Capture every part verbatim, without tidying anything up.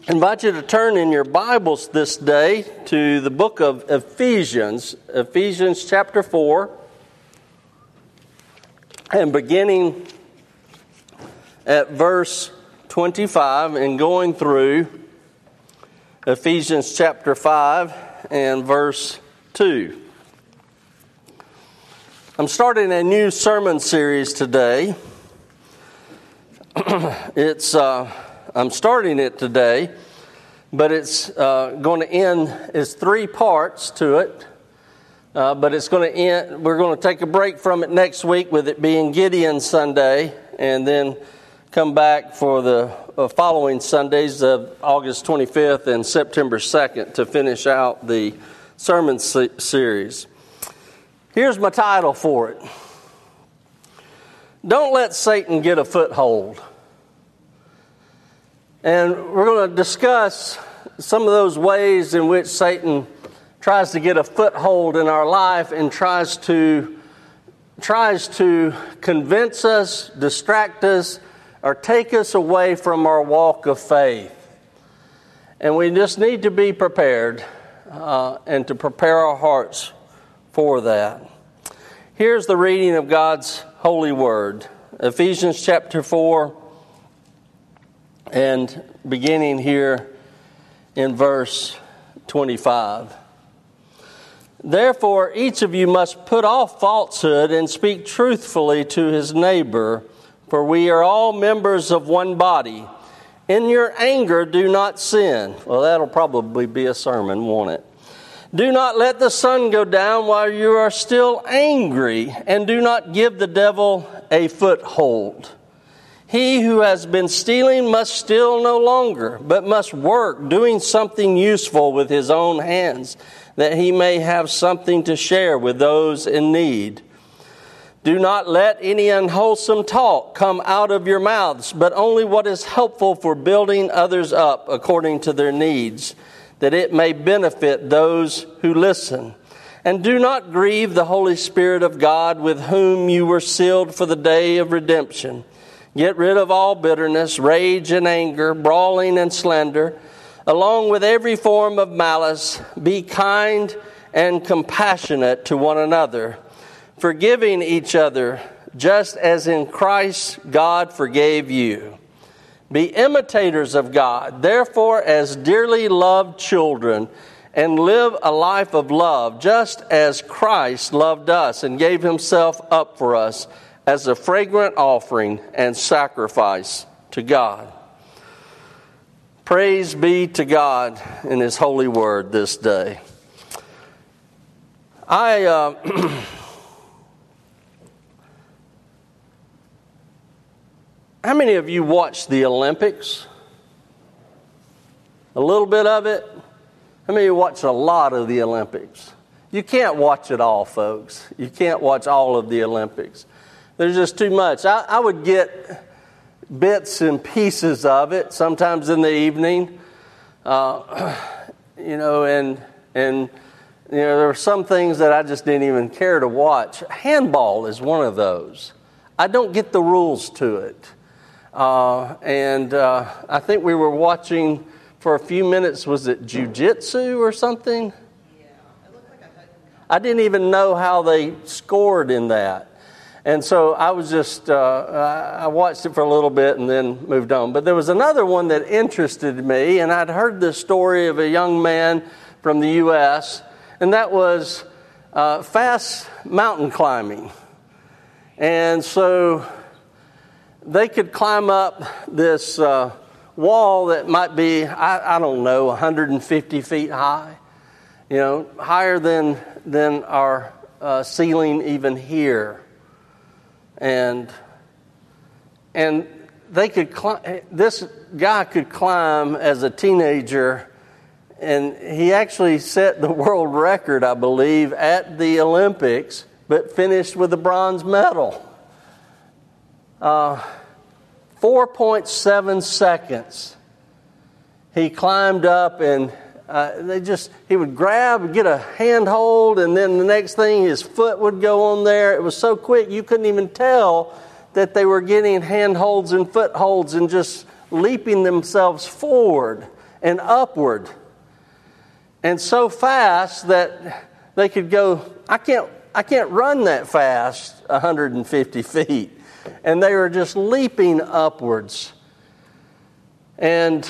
I invite you to turn in your Bibles this day to the book of Ephesians, Ephesians chapter four, and beginning at verse twenty-five and going through Ephesians chapter five and verse two. I'm starting a new sermon series today. It's uh, I'm starting it today, but it's uh, going to end. It's three parts to it, uh, but it's going to end. We're going to take a break from it next week, with it being Gideon Sunday, and then come back for the uh, following Sundays of August twenty-fifth and September second to finish out the sermon se- series. Here's my title for it: Don't Let Satan Get a Foothold. And we're going to discuss some of those ways in which Satan tries to get a foothold in our life and tries to tries to convince us, distract us, or take us away from our walk of faith. And we just need to be prepared uh, and to prepare our hearts for that. Here's the reading of God's holy word. Ephesians chapter four, and beginning here in verse twenty-five. Therefore, each of you must put off falsehood and speak truthfully to his neighbor, for we are all members of one body. In your anger, do not sin. Well, that'll probably be a sermon, won't it? Do not let the sun go down while you are still angry, and do not give the devil a foothold. He who has been stealing must steal no longer, but must work, doing something useful with his own hands, that he may have something to share with those in need. Do not let any unwholesome talk come out of your mouths, but only what is helpful for building others up according to their needs, that it may benefit those who listen. And do not grieve the Holy Spirit of God, with whom you were sealed for the day of redemption. Get rid of all bitterness, rage and anger, brawling and slander, along with every form of malice. Be kind and compassionate to one another, forgiving each other, just as in Christ God forgave you. Be imitators of God, therefore, as dearly loved children, and live a life of love, just as Christ loved us and gave himself up for us as a fragrant offering and sacrifice to God. Praise be to God in his holy word this day. I uh, how many of you watched the Olympics? A little bit of it? How many of you watched a lot of the Olympics? You can't watch it all, folks. You can't watch all of the Olympics. There's just too much. I, I would get bits and pieces of it, sometimes in the evening, uh, you know, and and you know there were some things that I just didn't even care to watch. Handball is one of those. I don't get the rules to it, uh, and uh, I think we were watching for a few minutes. Was it jiu-jitsu or something? Yeah, it looked like a hook. I didn't even know how they scored in that. And so I was just, uh, I watched it for a little bit and then moved on. But there was another one that interested me, and I'd heard the story of a young man from the U S, and that was uh, fast mountain climbing. And so they could climb up this uh, wall that might be, I, I don't know, one hundred fifty feet high, you know, higher than, than our uh, ceiling even here. And and they could climb, this guy could climb as a teenager, and he actually set the world record, I believe, at the Olympics, but finished with a bronze medal. Uh, four point seven seconds. He climbed up, and uh, they just he would grab, get a handhold, and then the next thing his foot would go on there. It was so quick you couldn't even tell that they were getting handholds and footholds and just leaping themselves forward. and upward. And so fast that they could go, I can't, I can't run that fast, one hundred fifty feet. And they were just leaping upwards. And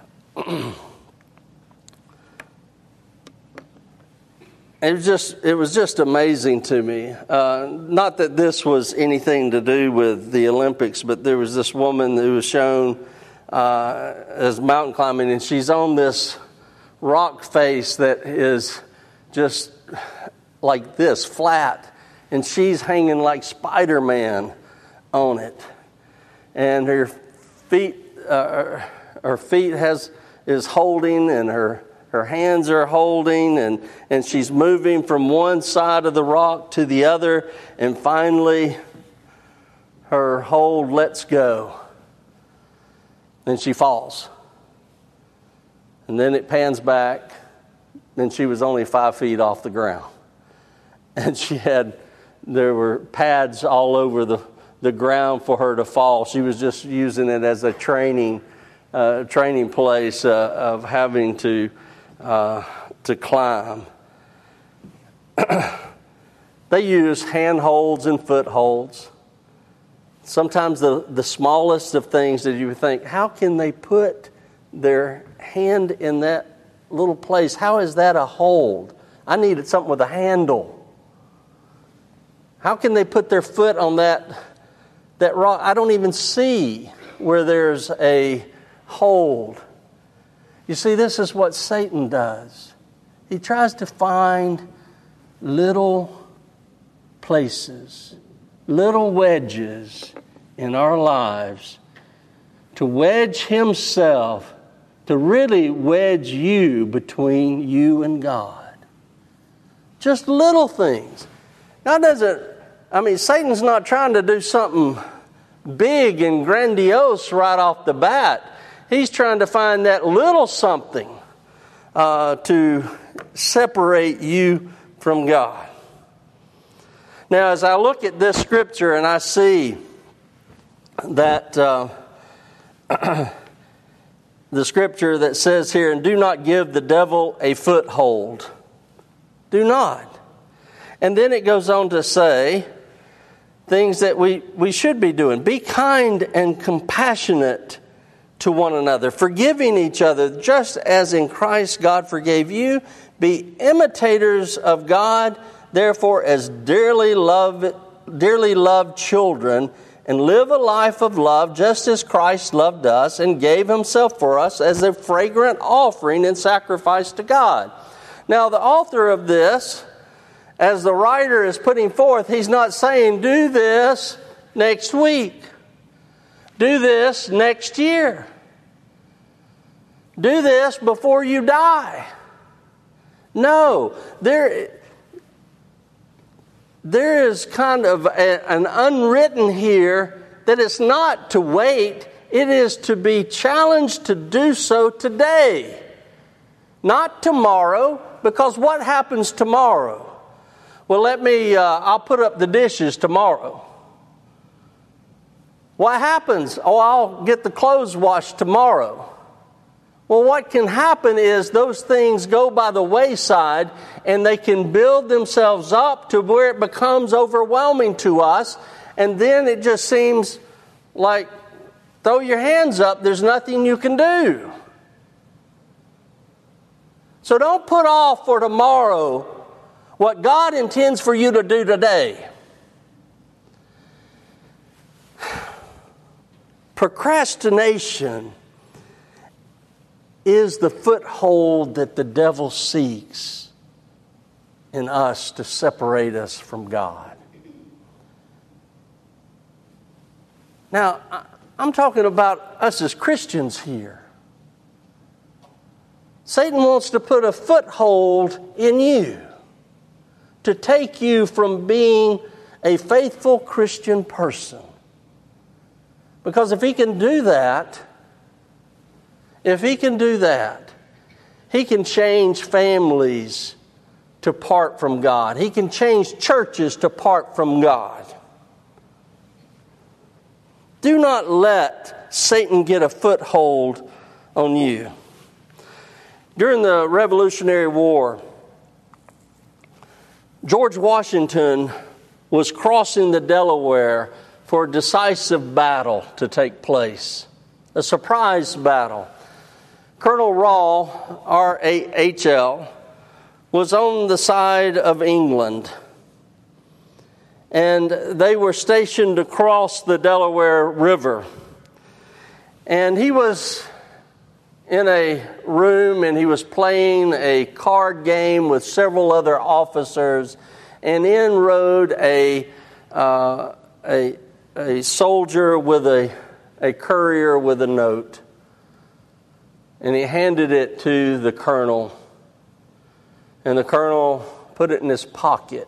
it was just it was just amazing to me. Uh, not that this was anything to do with the Olympics, but there was this woman who was shown uh, as mountain climbing, and she's on this rock face that is just like this, flat, and she's hanging like Spider-Man on it, and her feet, uh, her feet has is holding, and her her hands are holding, and and she's moving from one side of the rock to the other, and finally, her hold lets go, and she falls, and then it pans back, and she was only five feet off the ground, and she had there were pads all over the the ground for her to fall. She was just using it as a training uh, training place uh, of having to uh, to climb. They use handholds and footholds. Sometimes the, the smallest of things that you would think, how can they put their hand in that little place? How is that a hold? I needed something with a handle. How can they put their foot on that That rock? I don't even see where there's a hold. You see, this is what Satan does. He tries to find little places, little wedges in our lives to wedge himself, to really wedge you between you and God. Just little things. God doesn't I mean, Satan's not trying to do something big and grandiose right off the bat. He's trying to find that little something uh, to separate you from God. Now, as I look at this scripture and I see that uh, the scripture that says here, and do not give the devil a foothold. Do not. And then it goes on to say things that we, we should be doing. Be kind and compassionate to one another, forgiving each other, just as in Christ God forgave you. Be imitators of God, therefore, as dearly loved, dearly loved children, and live a life of love, just as Christ loved us and gave himself for us as a fragrant offering and sacrifice to God. Now, the author of this, as the writer is putting forth, he's not saying, do this next week. Do this next year. Do this before you die. No, there, there is kind of a, an unwritten here that it's not to wait. It is to be challenged to do so today. Not tomorrow, because what happens tomorrow? Well, let me, uh, I'll put up the dishes tomorrow. What happens? Oh, I'll get the clothes washed tomorrow. Well, what can happen is those things go by the wayside and they can build themselves up to where it becomes overwhelming to us. And then it just seems like, throw your hands up, there's nothing you can do. So don't put off for tomorrow what God intends for you to do today. Procrastination is the foothold that the devil seeks in us to separate us from God. Now, I'm talking about us as Christians here. Satan wants to put a foothold in you, to take you from being a faithful Christian person. Because if he can do that, if he can do that, he can change families to part from God. He can change churches to part from God. Do not let Satan get a foothold on you. During the Revolutionary War, George Washington was crossing the Delaware for a decisive battle to take place, a surprise battle. Colonel Rahl, R A H L, was on the side of England, and they were stationed across the Delaware River. And he was in a room, and he was playing a card game with several other officers, and in rode a uh, a, a soldier with a, a courier with a note. And he handed it to the colonel, and the colonel put it in his pocket.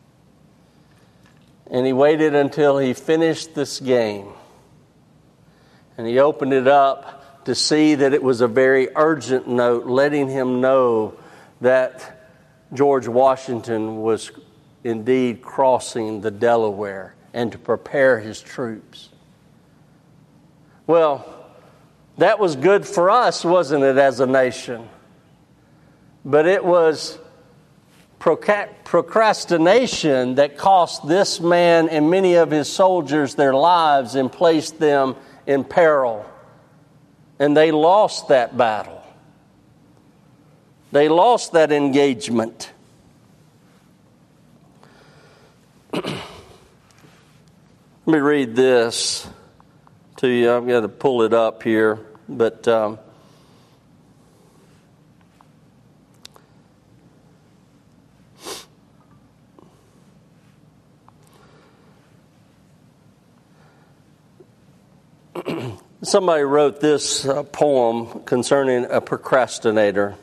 And he waited until he finished this game. And he opened it up to see that it was a very urgent note, letting him know that George Washington was indeed crossing the Delaware and to prepare his troops. Well, that was good for us, wasn't it, as a nation? But it was procrastination that cost this man and many of his soldiers their lives and placed them in peril. And they lost that battle. They lost that engagement. Let me read this to you. I've got to pull it up here. But um, somebody wrote this uh, poem concerning a procrastinator.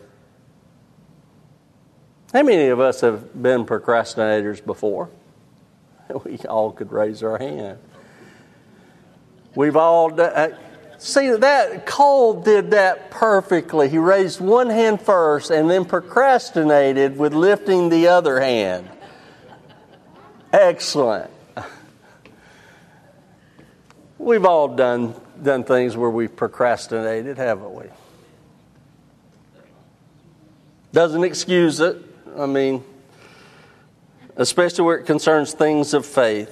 How many of us have been procrastinators before? We all could raise our hand. We've all uh, see that Cole did that perfectly. He raised one hand first and then procrastinated with lifting the other hand. Excellent. We've all done done things where we've procrastinated, haven't we? Doesn't excuse it. I mean, especially where it concerns things of faith.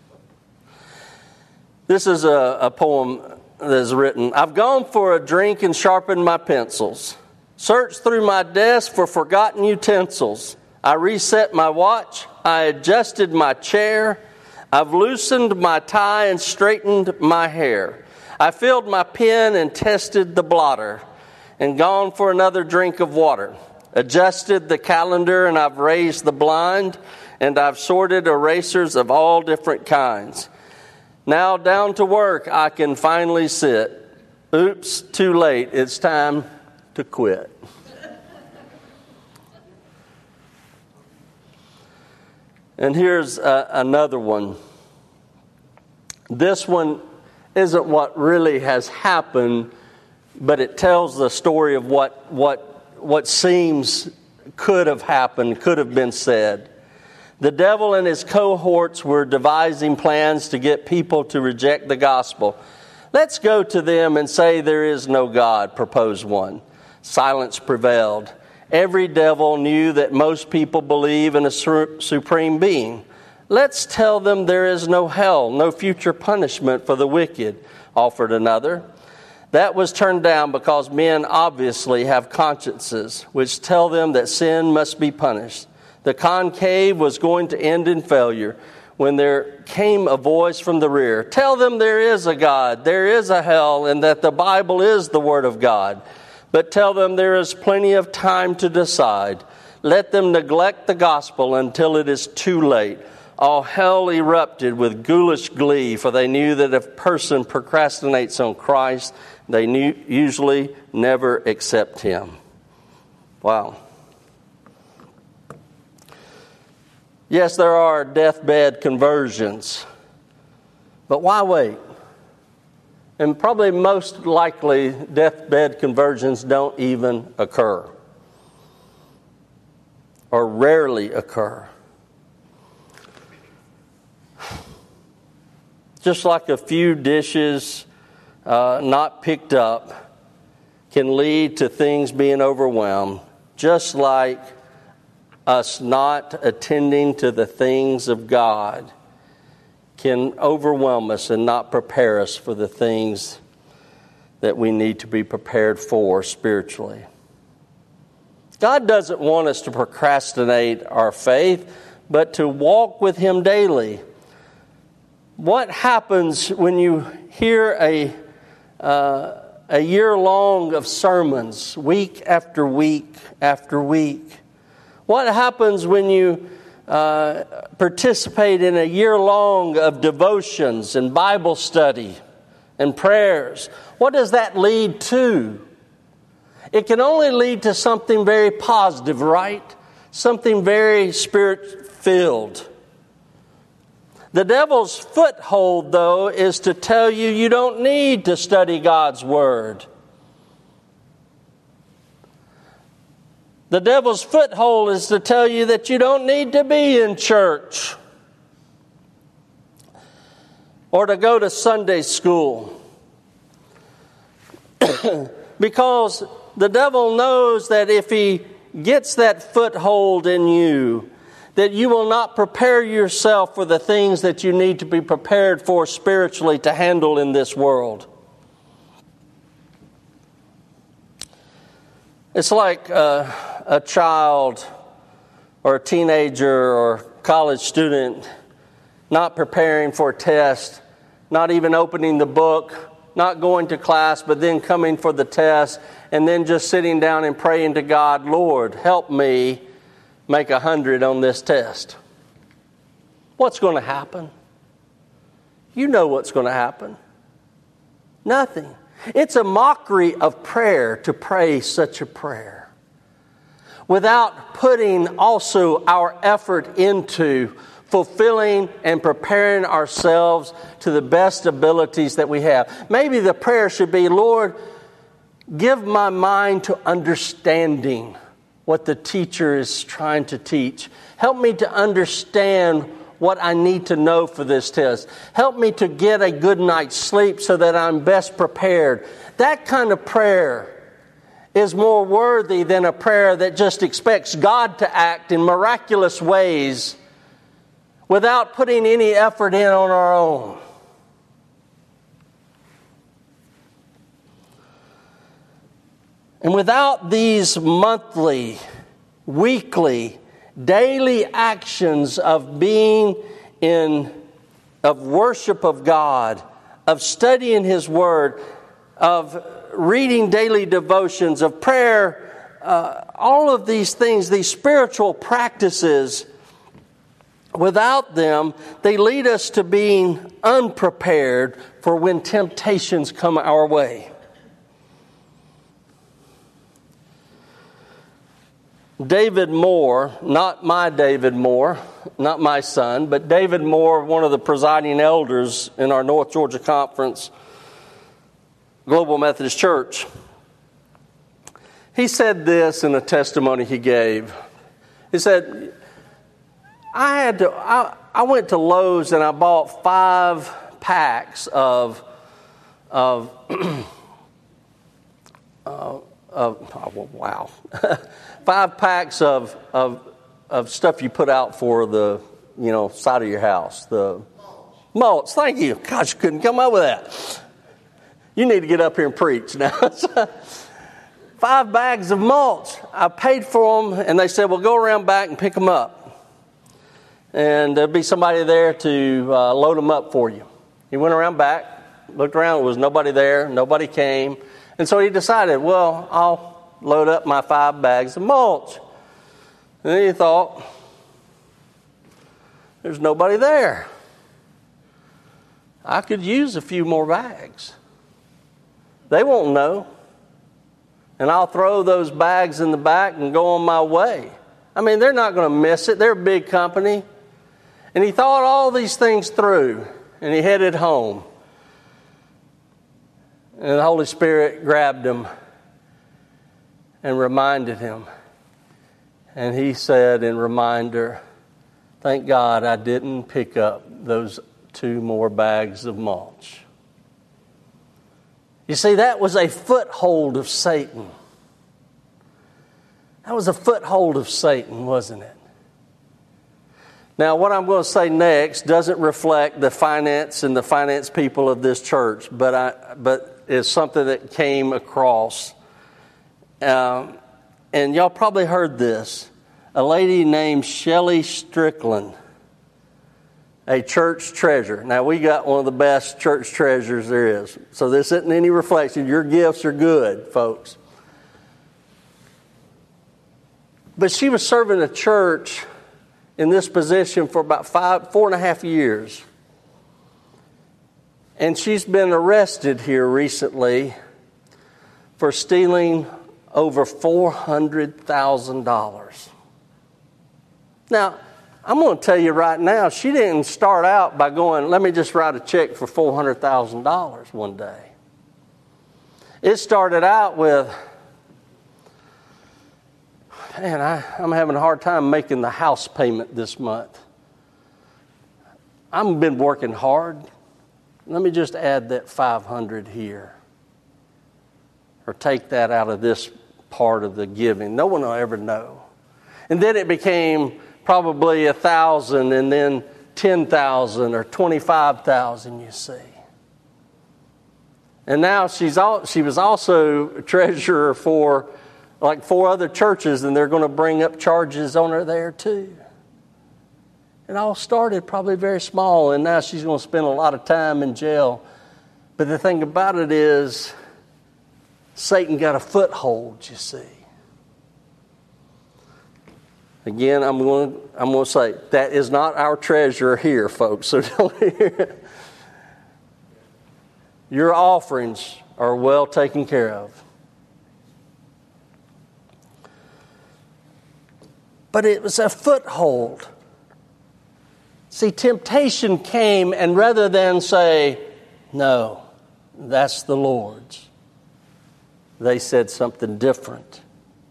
This is a, a poem that is written. I've gone for a drink and sharpened my pencils. Searched through my desk for forgotten utensils. I reset my watch. I adjusted my chair. I've loosened my tie and straightened my hair. I filled my pen and tested the blotter and gone for another drink of water. Adjusted the calendar and I've raised the blind and I've sorted erasers of all different kinds. Now down to work I can finally sit. Oops, too late. It's time to quit. And here's uh, another one. This one isn't what really has happened, but it tells the story of what what what seems could have happened, could have been said. The devil and his cohorts were devising plans to get people to reject the gospel. Let's go to them and say there is no God, proposed one. Silence prevailed. Every devil knew that most people believe in a supreme being. Let's tell them there is no hell, no future punishment for the wicked, offered another. That was turned down because men obviously have consciences which tell them that sin must be punished. The conclave was going to end in failure when there came a voice from the rear. Tell them there is a God, there is a hell, and that the Bible is the Word of God. But tell them there is plenty of time to decide. Let them neglect the gospel until it is too late. All hell erupted with ghoulish glee, for they knew that if a person procrastinates on Christ, they knew, usually never accept Him. Wow. Yes, there are deathbed conversions, but why wait? And probably most likely, deathbed conversions don't even occur, or rarely occur. Just like a few dishes uh, not picked up can lead to things being overwhelmed, just like us not attending to the things of God can overwhelm us and not prepare us for the things that we need to be prepared for spiritually. God doesn't want us to procrastinate our faith, but to walk with Him daily. What happens when you hear a uh, a year long of sermons, week after week after week? What happens when you uh, participate in a year long of devotions and Bible study and prayers? What does that lead to? It can only lead to something very positive, right? Something very Spirit-filled. The devil's foothold, though, is to tell you you don't need to study God's Word. The devil's foothold is to tell you that you don't need to be in church or to go to Sunday school. Because the devil knows that if he gets that foothold in you, that you will not prepare yourself for the things that you need to be prepared for spiritually to handle in this world. It's like uh, a child or a teenager or college student not preparing for a test, not even opening the book, not going to class, but then coming for the test, and then just sitting down and praying to God, Lord, help me make a hundred on this test. What's going to happen? You know what's going to happen. Nothing. It's a mockery of prayer to pray such a prayer without putting also our effort into fulfilling and preparing ourselves to the best abilities that we have. Maybe the prayer should be, Lord, give my mind to understanding what the teacher is trying to teach. Help me to understand what I need to know for this test. Help me to get a good night's sleep so that I'm best prepared. That kind of prayer is more worthy than a prayer that just expects God to act in miraculous ways without putting any effort in on our own. And without these monthly, weekly, daily actions of being in, of worship of God, of studying His Word, of reading daily devotions, of prayer, uh, all of these things, these spiritual practices, without them, they lead us to being unprepared for when temptations come our way. David Moore, not my David Moore, not my son, but David Moore, one of the presiding elders in our North Georgia Conference Global Methodist Church, he said this in a testimony he gave. He said, I had to. I, I went to Lowe's and I bought five packs of of uh, of oh, wow, five packs of of of stuff you put out for the you know side of your house. The mulch. Thank you. Gosh, you couldn't come up with that. You need to get up here and preach now. Five bags of mulch. I paid for them, and they said, "Well, go around back and pick them up." And there'd be somebody there to uh, load them up for you. He went around back, looked around, there was nobody there, nobody came. And so he decided, well, I'll load up my five bags of mulch. And then he thought, there's nobody there. I could use a few more bags. They won't know. And I'll throw those bags in the back and go on my way. I mean, they're not going to miss it. They're a big company. And he thought all these things through, and he headed home. And the Holy Spirit grabbed him and reminded him. And he said in reminder, thank God I didn't pick up those two more bags of mulch. You see, that was a foothold of Satan. That was a foothold of Satan, wasn't it? Now, what I'm going to say next doesn't reflect the finance and the finance people of this church, but I, but it's something that came across. Um, and y'all probably heard this. A lady named Shelley Strickland, a church treasurer. Now, we got one of the best church treasurers there is. So this isn't any reflection. Your gifts are good, folks. But she was serving a church in this position for about five, four and a half years. And she's been arrested here recently for stealing over four hundred thousand dollars. Now, I'm going to tell you right now, she didn't start out by going, let me just write a check for four hundred thousand dollars one day. It started out with, man, I, I'm having a hard time making the house payment this month. I've been working hard. Let me just add that five hundred here. Or take that out of this part of the giving. No one will ever know. And then it became probably a thousand, and then ten thousand or twenty-five thousand, you see. And now she's all, she was also a treasurer for like four other churches, and they're going to bring up charges on her there too. It all started probably very small, and now she's going to spend a lot of time in jail. But the thing about it is, Satan got a foothold, you see. Again, I'm going to, I'm going to say, that is not our treasurer here, folks. So don't hear. Your offerings are well taken care of. But it was a foothold. See, temptation came, and rather than say, no, that's the Lord's, they said something different.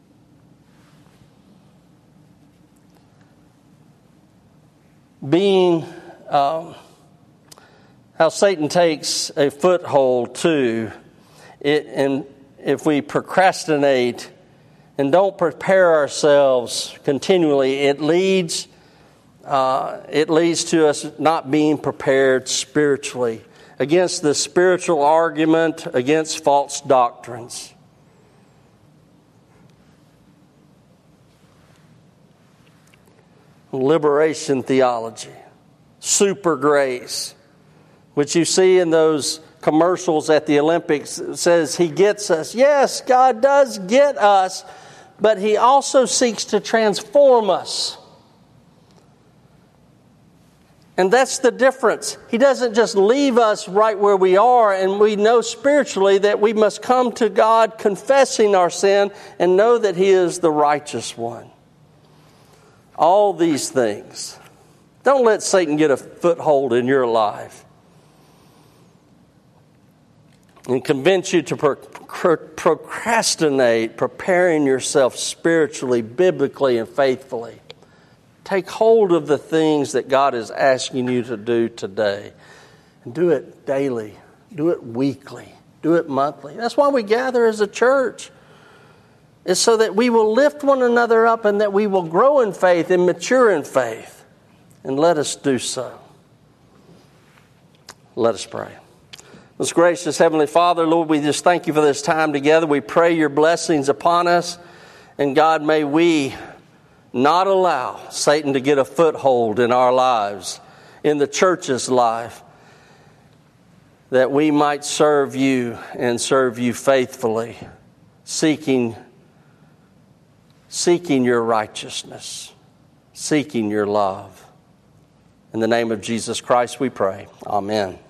Being, um, how Satan takes a foothold too, it, and if we procrastinate and don't prepare ourselves continually, it leads, uh, it leads to us not being prepared spiritually against the spiritual argument, against false doctrines. Liberation theology, super grace, which you see in those commercials at the Olympics. It says He gets us. Yes, God does get us, but He also seeks to transform us. And that's the difference. He doesn't just leave us right where we are, and we know spiritually that we must come to God confessing our sin and know that He is the righteous one. All these things. Don't let Satan get a foothold in your life and convince you to pro- pro- procrastinate preparing yourself spiritually, biblically, and faithfully. Take hold of the things that God is asking you to do today. And do it daily. Do it weekly. Do it monthly. That's why we gather as a church. Is so that we will lift one another up and that we will grow in faith and mature in faith. And let us do so. Let us pray. Most gracious Heavenly Father, Lord, we just thank You for this time together. We pray Your blessings upon us. And God, may we not allow Satan to get a foothold in our lives, in the church's life, that we might serve You and serve You faithfully, seeking Seeking Your righteousness, seeking Your love. In the name of Jesus Christ we pray. Amen.